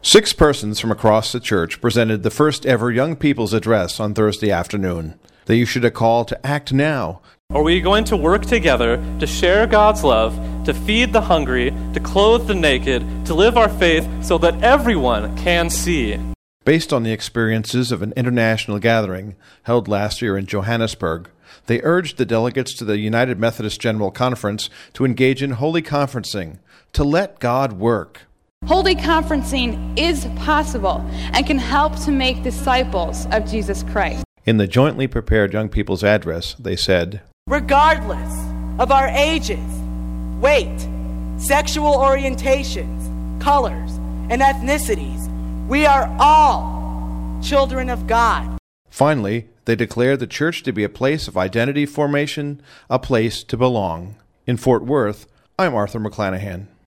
6 persons from across the church presented the first ever Young People's Address on Thursday afternoon. They issued a call to act now. Are we going to work together to share God's love, to feed the hungry, to clothe the naked, to live our faith so that everyone can see? Based on the experiences of an international gathering held last year in Johannesburg, they urged the delegates to the United Methodist General Conference to engage in holy conferencing, to let God work. Holy conferencing is possible and can help to make disciples of Jesus Christ. In the jointly prepared Young People's Address, they said, regardless of our ages, weight, sexual orientations, colors, and ethnicities, we are all children of God. Finally, they declared the church to be a place of identity formation, a place to belong. In Fort Worth, I'm Arthur McClanahan.